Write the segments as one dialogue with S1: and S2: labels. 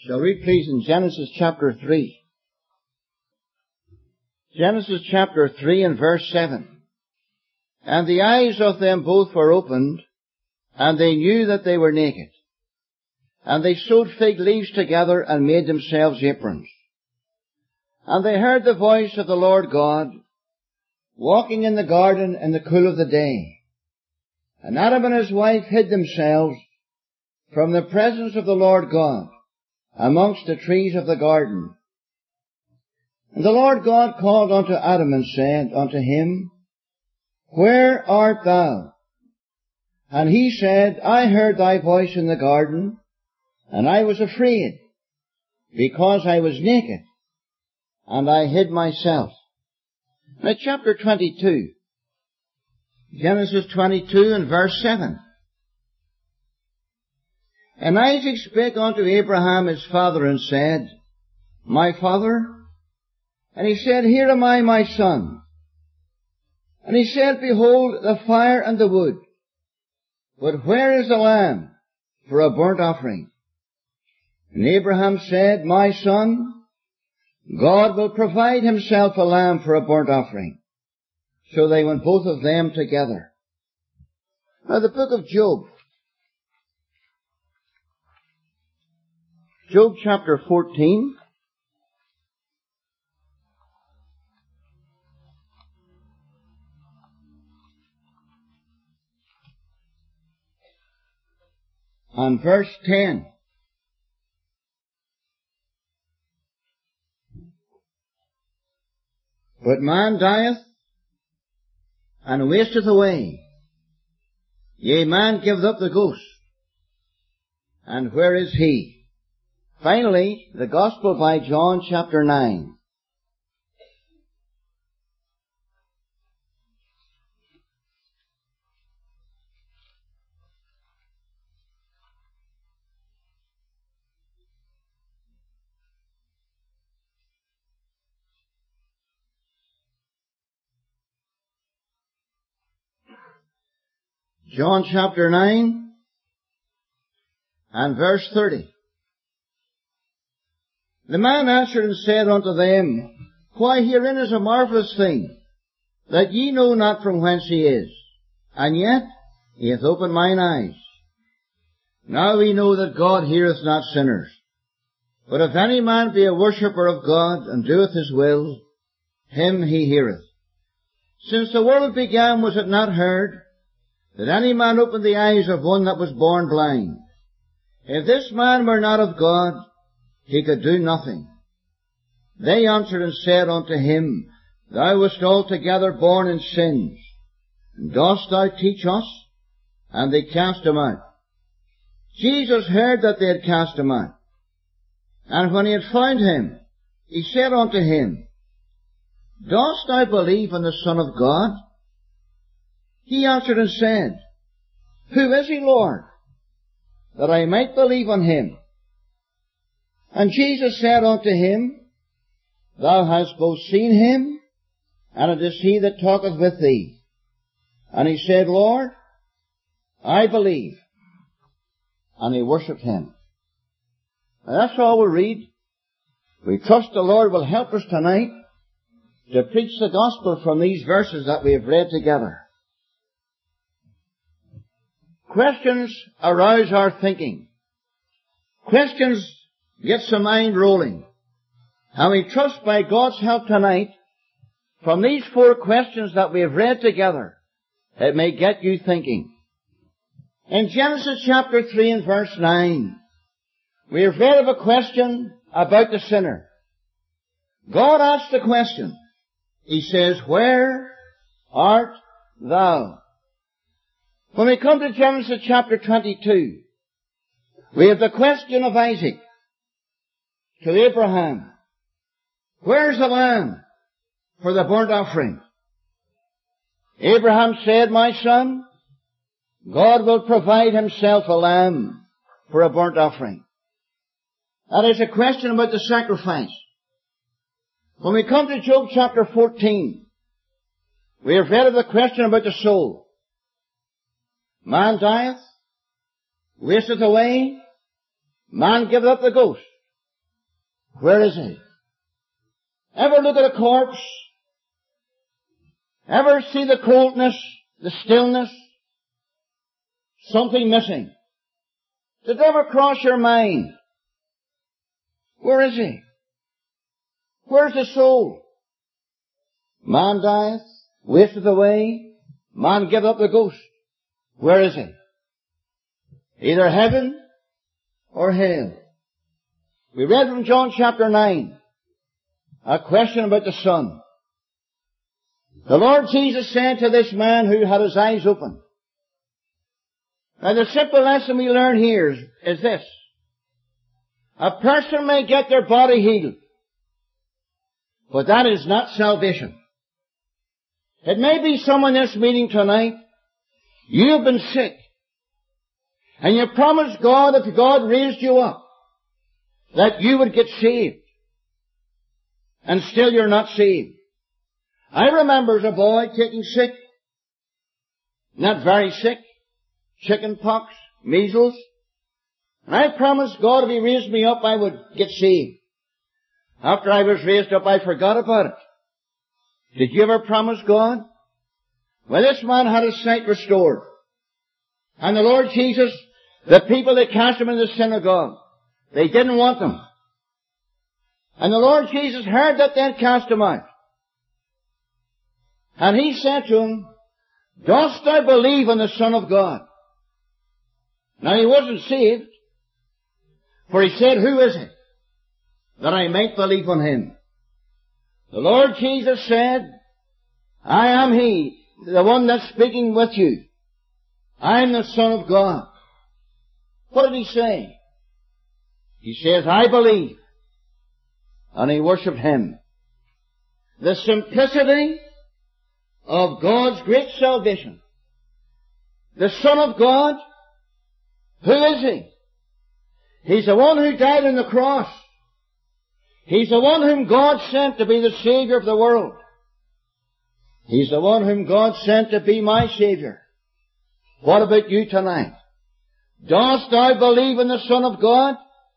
S1: Shall read please in Genesis chapter 3. Genesis chapter 3 and verse 7. And the eyes of them both were opened, and they knew that they were naked. And they sewed fig leaves together and made themselves aprons. And they heard the voice of the Lord God, walking in the garden in the cool of the day. And Adam and his wife hid themselves from the presence of the Lord God amongst the trees of the garden. And the Lord God called unto Adam and said unto him, Where art thou? And he said, I heard thy voice in the garden, and I was afraid, because I was naked, and I hid myself. Now chapter 22. Genesis 22 and verse 7. And Isaac spake unto Abraham his father and said, My father? And he said, Here am I, my son. And he said, Behold, the fire and the wood, but where is the lamb for a burnt offering? And Abraham said, My son, God will provide himself a lamb for a burnt offering. So they went both of them together. Now the book of Job. Job chapter 14. And verse 10. But man dieth and wasteth away. Yea, man giveth up the ghost. And where is he? Finally, the Gospel by John chapter 9. John chapter 9 and verse 30. The man answered and said unto them, Why, herein is a marvellous thing, that ye know not from whence he is, and yet he hath opened mine eyes. Now we know that God heareth not sinners. But if any man be a worshipper of God, and doeth his will, him he heareth. Since the world began, was it not heard, that any man opened the eyes of one that was born blind? If this man were not of God, he could do nothing. They answered and said unto him, Thou wast altogether born in sins, and dost thou teach us? And they cast him out. Jesus heard that they had cast him out. And when he had found him, he said unto him, Dost thou believe in the Son of God? He answered and said, Who is he, Lord, that I might believe on him? And Jesus said unto him, Thou hast both seen him, and it is he that talketh with thee. And he said, Lord, I believe. And he worshipped him. Now that's all we'll read. We trust the Lord will help us tonight to preach the gospel from these verses that we have read together. Questions arouse our thinking. Questions gets the mind rolling. And we trust by God's help tonight, from these 4 questions that we have read together, it may get you thinking. In Genesis chapter 3 and verse 9, we have read of a question about the sinner. God asked the question. He says, Where art thou? When we come to Genesis chapter 22, we have the question of Isaac to Abraham. Where's the lamb for the burnt offering? Abraham said, My son, God will provide himself a lamb for a burnt offering. That is a question about the sacrifice. When we come to Job chapter 14, we have read of the question about the soul. Man dieth, wasteth away, man giveth up the ghost. Where is He? Ever look at a corpse? Ever see the coldness, the stillness? Something missing. Did it ever cross your mind? Where is He? Where's the soul? Man dieth, wasteth away, man giveth up the ghost. Where is He? Either heaven or hell. We read from John chapter 9, a question about the Son. The Lord Jesus said to this man who had his eyes open. Now the simple lesson we learn here is this. A person may get their body healed, but that is not salvation. It may be someone in this meeting tonight, you have been sick, and you promised God if God raised you up, that you would get saved. And still you're not saved. I remember as a boy taking sick, not very sick, chicken pox, measles, and I promised God if He raised me up I would get saved. After I was raised up I forgot about it. Did you ever promise God? Well, this man had his sight restored. And the Lord Jesus, the people that cast him in the synagogue, they didn't want him. And the Lord Jesus heard that then cast him out. And He said to him, dost thou believe in the Son of God? Now he wasn't saved, for he said, who is it? That I might believe on Him. The Lord Jesus said, I am He, the one that's speaking with you. I am the Son of God. What did He say? He says, I believe. And he worshipped Him. The simplicity of God's great salvation. The Son of God, who is He? He's the one who died on the cross. He's the one whom God sent to be the Savior of the world. He's the one whom God sent to be my Savior. What about you tonight? Dost thou believe in the Son of God?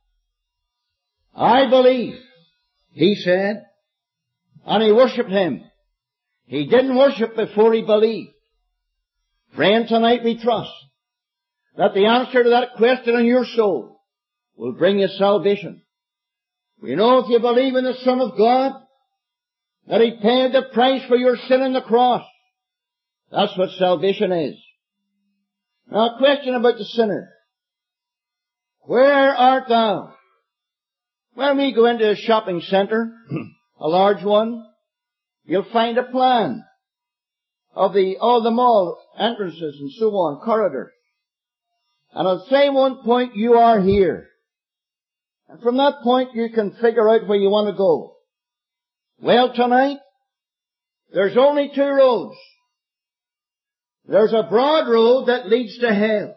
S1: I believe, he said, and he worshipped Him. He didn't worship before he believed. Friend, tonight we trust that the answer to that question in your soul will bring you salvation. We know if you believe in the Son of God, that He paid the price for your sin on the cross. That's what salvation is. Now a question about the sinner. Where art thou? When we go into a shopping centre, a large one, you'll find a plan of all the mall entrances and so on, corridors. And I'll say one point, you are here. And from that point you can figure out where you want to go. Well, tonight, there's only two roads. There's a broad road that leads to hell.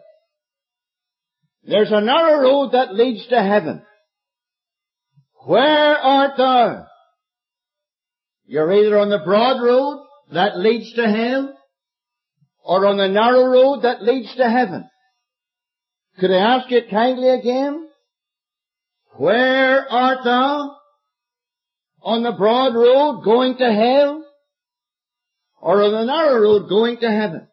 S1: There's a narrow road that leads to heaven. Where art thou? You're either on the broad road that leads to hell, or on the narrow road that leads to heaven. Could I ask you kindly again? Where art thou? On the broad road going to hell, or on the narrow road going to heaven?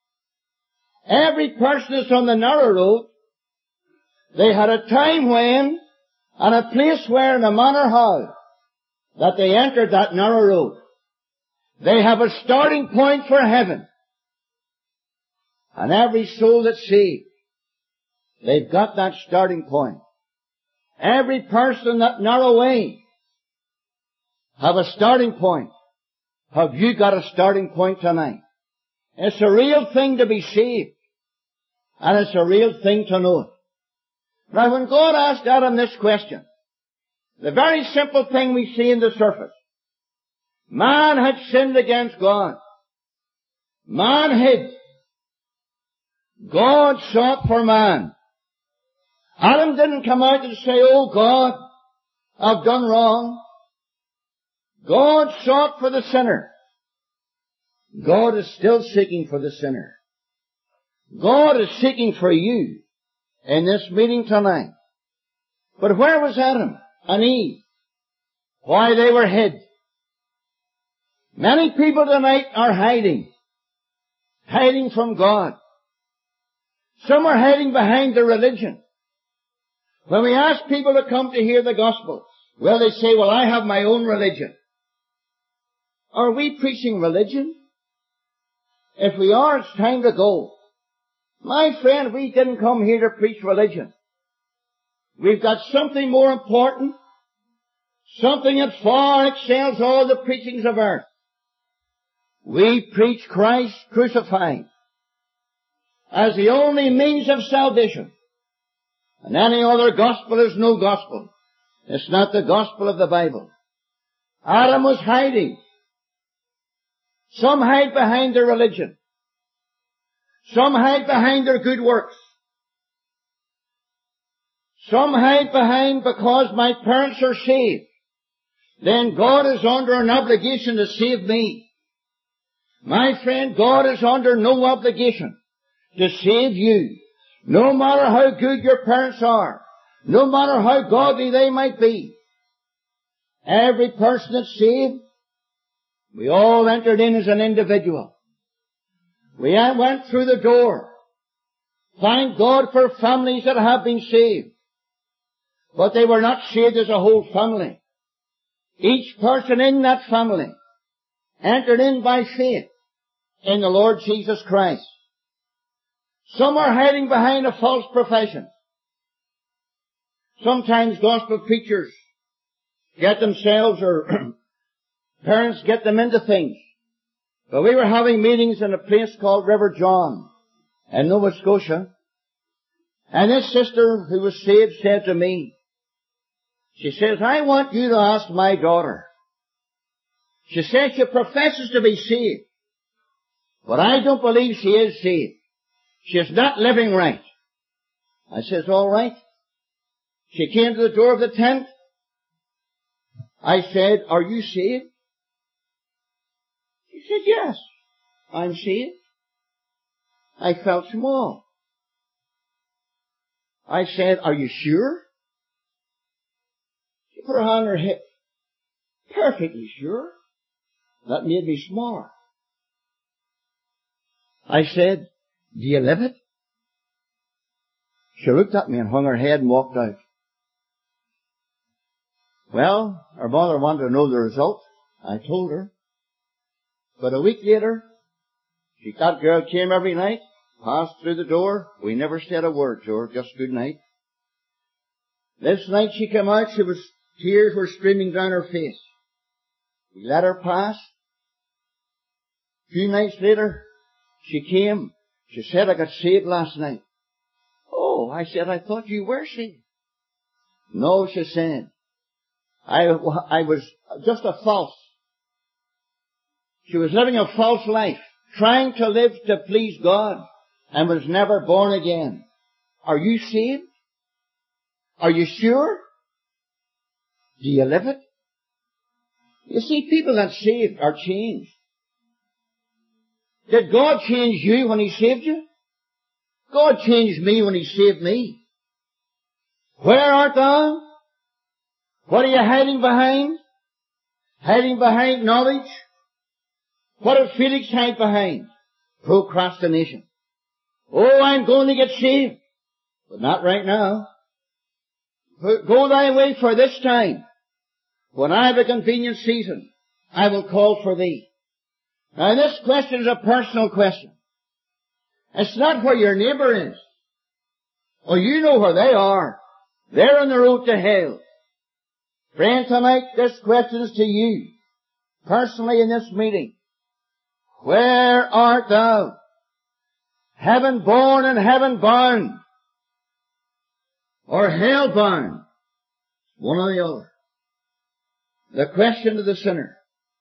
S1: Every person that's on the narrow road, they had a time when, and a place where, and a manner how, that they entered that narrow road. They have a starting point for heaven. And every soul that's saved, they've got that starting point. Every person in that narrow way have a starting point. Have you got a starting point tonight? It's a real thing to be saved. And it's a real thing to know it. Now when God asked Adam this question, the very simple thing we see in the surface, man had sinned against God. Man hid. God sought for man. Adam didn't come out and say, oh God, I've done wrong. God sought for the sinner. God is still seeking for the sinner. God is seeking for you in this meeting tonight. But where was Adam and Eve? why they were hid. Many people tonight are hiding from God. Some are hiding behind their religion. When we ask people to come to hear the gospel, well, they say, well, I have my own religion. Are we preaching religion? If we are, it's time to go. My friend, we didn't come here to preach religion. We've got something more important, something that far excels all the preachings of earth. We preach Christ crucified as the only means of salvation. And any other gospel is no gospel. It's not the gospel of the Bible. Adam was hiding. Some hide behind their religion. Some hide behind their good works. Some hide behind because my parents are saved. Then God is under an obligation to save me. My friend, God is under no obligation to save you. No matter how good your parents are. No matter how godly they might be. Every person that's saved, we all entered in as an individual. We went through the door. Thank God for families that have been saved. But they were not saved as a whole family. Each person in that family entered in by faith in the Lord Jesus Christ. Some are hiding behind a false profession. Sometimes gospel preachers get themselves or parents get them into things. But we were having meetings in a place called River John in Nova Scotia. And this sister who was saved said to me, she says, I want you to ask my daughter. She says she professes to be saved, but I don't believe she is saved. She's not living right. I says, all right. She came to the door of the tent. I said, are you saved? She said, yes, I'm saved. I felt small. I said, are you sure? She put her hand on her hip. Perfectly sure. That made me smaller. I said, do you live it? She looked at me and hung her head and walked out. Well, her mother wanted to know the result. I told her. But a week later, that girl came every night, passed through the door. We never said a word to her, just good night. This night she came out, tears were streaming down her face. We let her pass. A few nights later, she came. She said, I got saved last night. Oh, I said, I thought you were saved. No, she said. I was just a false. She was living a false life, trying to live to please God, and was never born again. Are you saved? Are you sure? Do you live it? You see, people that saved are changed. Did God change you when He saved you? God changed me when He saved me. Where art thou? What are you hiding behind? Hiding behind knowledge? What did Felix hide behind? Procrastination. Oh, I'm going to get saved. But not right now. Go thy way for this time. When I have a convenient season, I will call for thee. Now this question is a personal question. It's not where your neighbor is. Oh, you know where they are. They're on the road to hell. Friend, tonight this question is to you, personally in this meeting. Where art thou? Heaven born and heaven bound. Or hell bound. One or the other. The question to the sinner.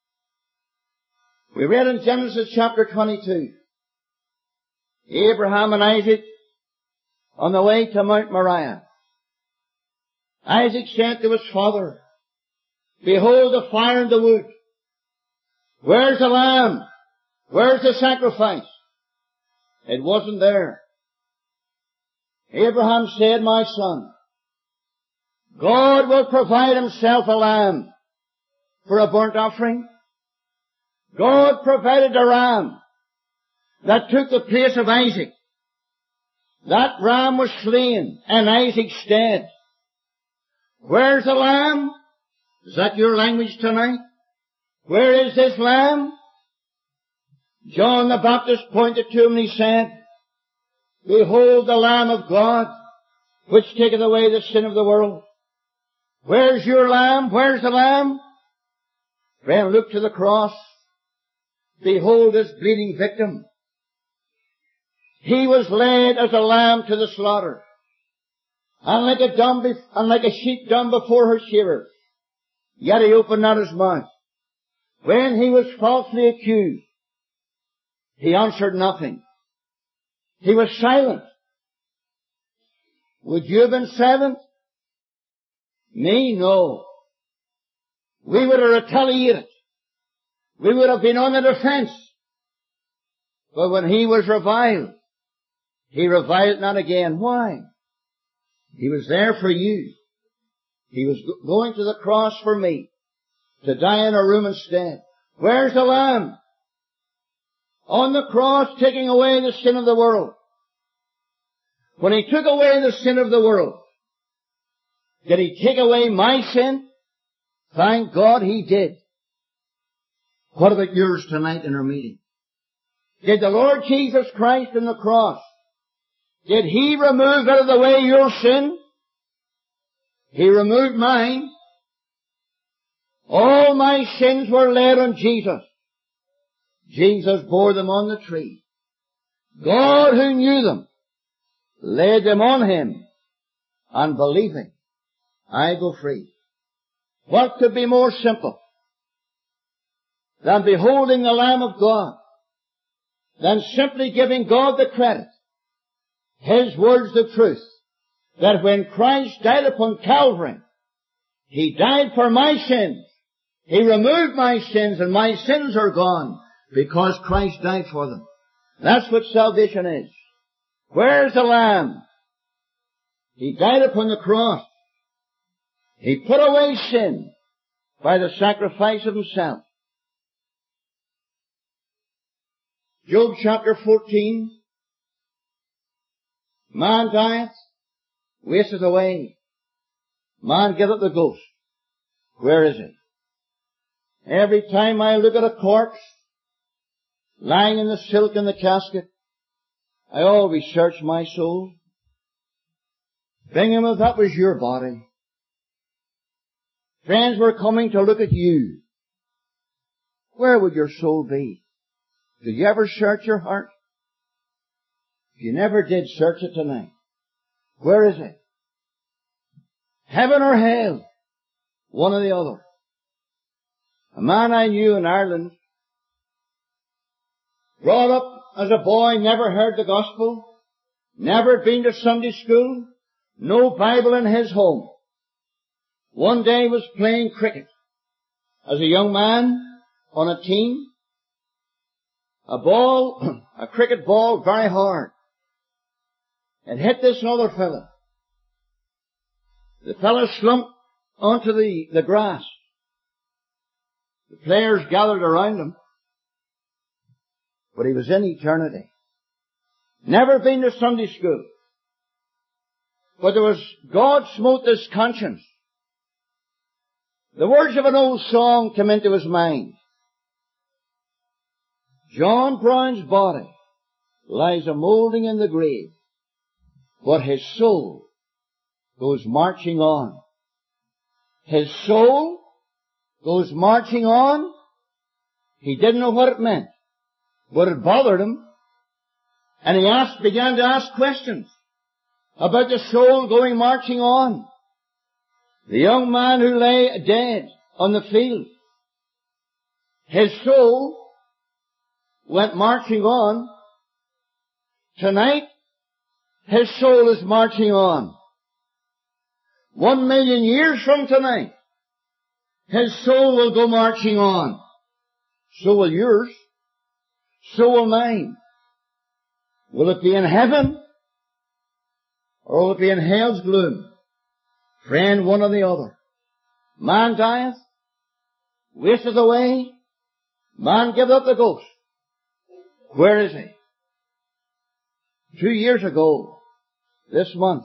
S1: We read in Genesis chapter 22. Abraham and Isaac on the way to Mount Moriah. Isaac said to his father, behold the fire and the wood. Where's the lamb? Where's the sacrifice? It wasn't there. Abraham said, my son, God will provide Himself a lamb. for a burnt offering. God provided a ram that took the place of Isaac. That ram was slain in Isaac's stead. Where's the lamb? Is that your language tonight? Where is this lamb? John the Baptist pointed to him and he said, Behold the Lamb of God, which taketh away the sin of the world. Where's your lamb? Where's the lamb? Friend, look to the cross. Behold this bleeding victim. He was led as a lamb to the slaughter, and like a sheep dumb before her shearers. Yet he opened not his mouth. When he was falsely accused, he answered nothing. He was silent. Would you have been silent? Me? No. We would have retaliated. We would have been on the defense. But when he was reviled, he reviled not again. Why? He was there for you. He was going to the cross for me, to die in a room instead. Where's the Lamb? On the cross, taking away the sin of the world. When he took away the sin of the world, did he take away my sin? Thank God he did. What about yours tonight in our meeting? Did the Lord Jesus Christ on the cross, did he remove out of the way your sin? He removed mine. All my sins were laid on Jesus. Jesus bore them on the tree. God who knew them laid them on him, and believing, I go free. What could be more simple than beholding the Lamb of God, than simply giving God the credit, His words the truth, that when Christ died upon Calvary, He died for my sins. He removed my sins, and my sins are gone because Christ died for them. That's what salvation is. Where's the Lamb? He died upon the cross. He put away sin by the sacrifice of Himself. Job chapter 14. Man dieth, wasteth away. Man giveth the ghost. Where is he? Every time I look at a corpse lying in the silk in the casket, I always search my soul. Bingham, if that was your body, friends were coming to look at you, where would your soul be? Did you ever search your heart? If you never did, search it tonight. Where is it? Heaven or hell? One or the other. A man I knew in Ireland, brought up as a boy, never heard the gospel, never been to Sunday school, no Bible in his home. One day was playing cricket as a young man on a team. A cricket ball very hard. It hit this other fella. The fella slumped onto the grass. The players gathered around him. But he was in eternity. Never been to Sunday school. But God smote his conscience. The words of an old song came into his mind. John Brown's body lies a-moulding in the grave, but his soul goes marching on. His soul goes marching on. He didn't know what it meant, but it bothered him. And he began to ask questions about the soul going marching on. The young man who lay dead on the field, his soul went marching on. Tonight, his soul is marching on. 1 million years from tonight, his soul will go marching on. So will yours. So will mine. Will it be in heaven? Or will it be in hell's gloom? Friend, one or the other. Man dieth, Wasted away. Man gave up the ghost. Where is he? 2 years ago, this month,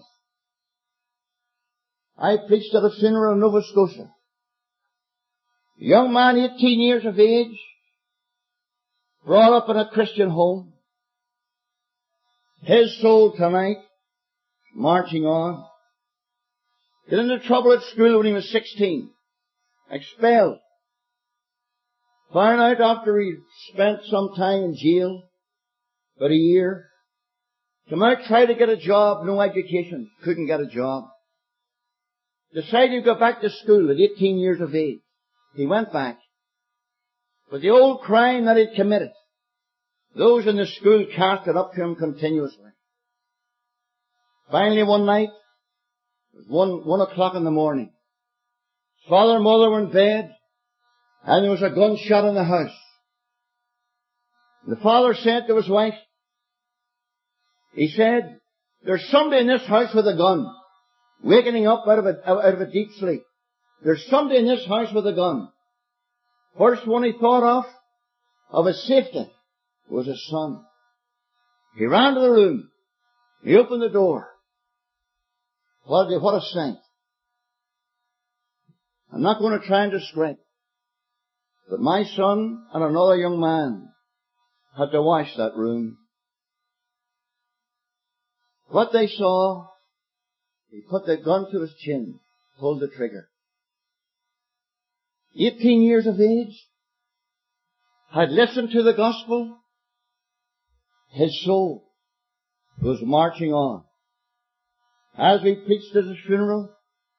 S1: I preached at a funeral in Nova Scotia. A young man, 18 years of age, brought up in a Christian home. His soul tonight, marching on. Got into trouble at school when he was 16. Expelled. Found out after he spent some time in jail, about a year. Came out, tried to get a job, no education, couldn't get a job. Decided to go back to school at 18 years of age. He went back. But the old crime that he'd committed, those in the school cast it up to him continuously. Finally one night, it was 1 o'clock in the morning, his father and mother were in bed, and there was a gunshot in the house. The father said to his wife, he said, there's somebody in this house with a gun, wakening up out of a deep sleep. There's somebody in this house with a gun. First one he thought of his safety, was his son. He ran to the room. He opened the door. What a sight. I'm not going to try and describe, but my son and another young man had to wash that room. What they saw, he put the gun to his chin, pulled the trigger. 18 years of age, had listened to the gospel. His soul was marching on. As we preached at his funeral,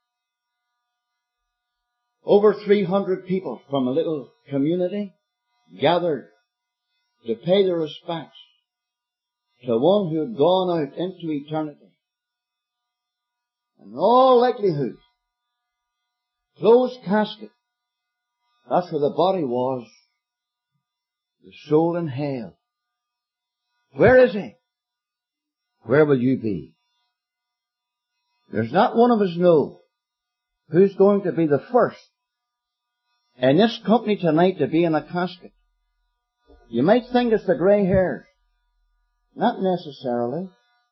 S1: over 300 people from a little community gathered to pay their respects to one who had gone out into eternity. And in all likelihood, closed casket, that's where the body was, the soul in hell. Where is he? Where will you be? There's not one of us know who's going to be the first in this company tonight to be in a casket. You might think it's the grey hairs. Not necessarily.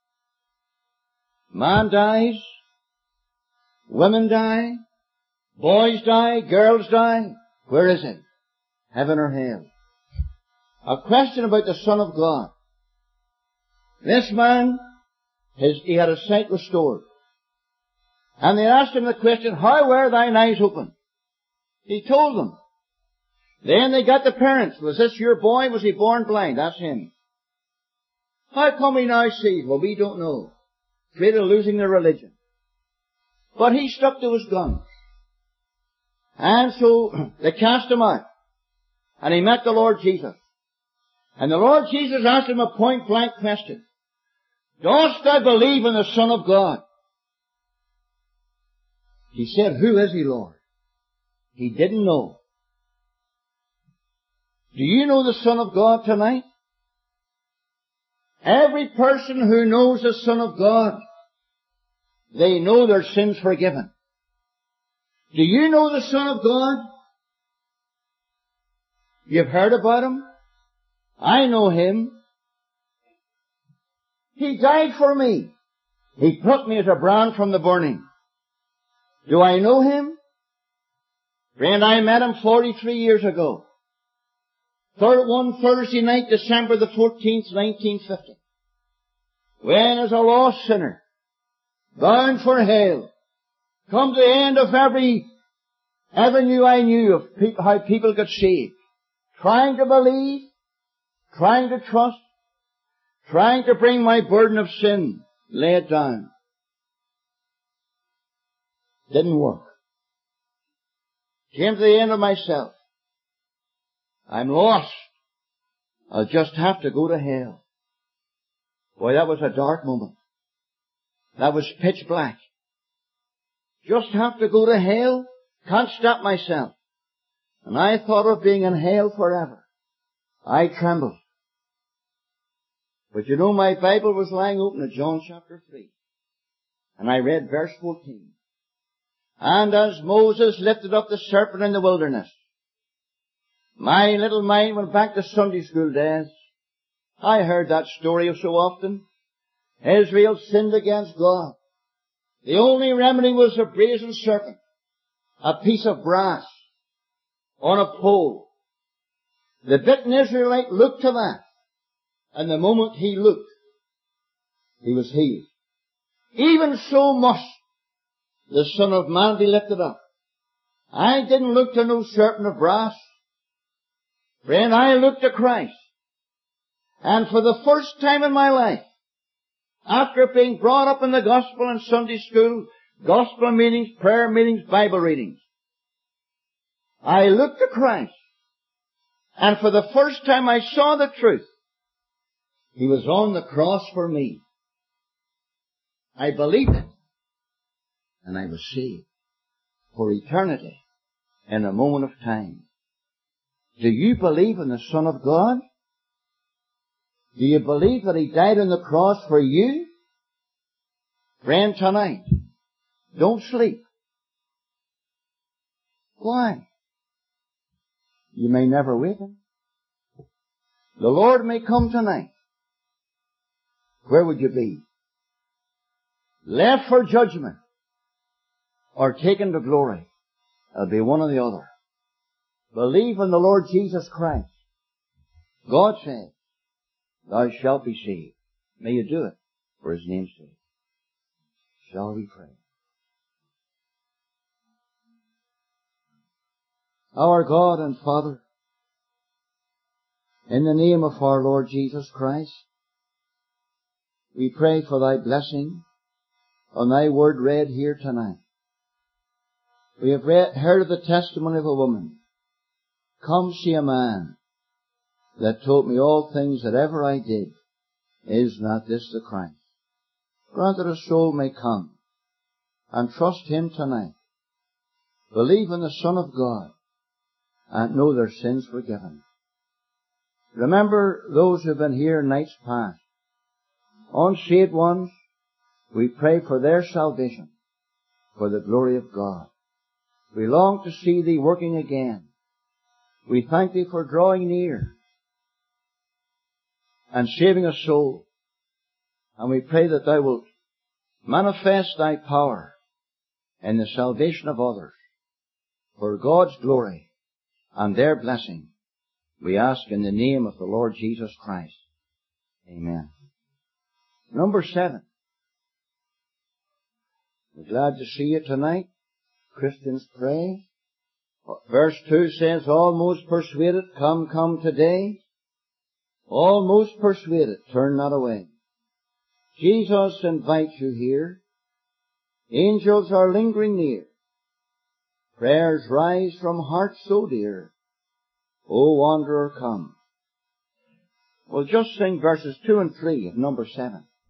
S1: Man dies, women die, boys die, girls die. Where is it? Heaven or hell? A question about the Son of God. This man, he had his sight restored. And they asked him the question, how were thine eyes open? He told them. Then they got the parents. Was this your boy? Was he born blind? That's him. How come he now sees? Well, we don't know. Afraid of losing their religion. But he stuck to his guns. And so they cast him out. And he met the Lord Jesus. And the Lord Jesus asked him a point blank question. Dost thou believe in the Son of God? He said, who is he, Lord? He didn't know. Do you know the Son of God tonight? Every person who knows the Son of God, they know their sins forgiven. Do you know the Son of God? You've heard about him. I know him. He died for me. He plucked me as a brand from the burning. Do I know him? Friend, I met him 43 years ago. One Thursday night, December the 14th, 1950. When as a lost sinner, bound for hell, come to the end of every avenue I knew of how people got saved. Trying to believe, trying to trust, trying to bring my burden of sin, lay it down. Didn't work. Came to the end of myself. I'm lost. I'll just have to go to hell. Boy, that was a dark moment. That was pitch black. Just have to go to hell? Can't stop myself. And I thought of being in hell forever. I trembled. But you know, my Bible was lying open at John chapter 3. And I read verse 14. And as Moses lifted up the serpent in the wilderness, My little mind went back to Sunday school days. I heard that story so often. Israel sinned against God. The only remedy was a brazen serpent, a piece of brass on a pole. The bitten Israelite looked to that, and the moment he looked, he was healed. Even so must the Son of Man be lifted up. I didn't look to no serpent of brass. Friend, I looked to Christ. And for the first time in my life, after being brought up in the gospel and Sunday school, gospel meetings, prayer meetings, Bible readings, I looked to Christ. And for the first time I saw the truth. He was on the cross for me. I believed it. And I was saved for eternity in a moment of time. Do you believe in the Son of God? Do you believe that He died on the cross for you? Friend, tonight, don't sleep. Why? You may never waken. The Lord may come tonight. Where would you be? Left for judgment or taken to glory? It'll be one or the other. Believe in the Lord Jesus Christ. God said, thou shalt be saved. May you do it for His name's sake. Shall we pray? Our God and Father, in the name of our Lord Jesus Christ, we pray for Thy blessing on Thy word read here tonight. We have heard of the testimony of a woman. Come see a man that told me all things that ever I did. Is not this the Christ? Grant that a soul may come and trust Him tonight. Believe in the Son of God and know their sins forgiven. Remember those who have been here nights past. Unsaved ones, we pray for their salvation, for the glory of God. We long to see Thee working again. We thank Thee for drawing near and saving a soul. And we pray that Thou wilt manifest Thy power in the salvation of others for God's glory and their blessing. We ask in the name of the Lord Jesus Christ. Amen. Number 7. We're glad to see you tonight. Christians pray. Verse 2 says, almost persuaded, come, come today. Almost persuaded, turn not away. Jesus invites you here. Angels are lingering near. Prayers rise from hearts so dear. O wanderer, come. We'll just sing verses 2 and 3 of number 7.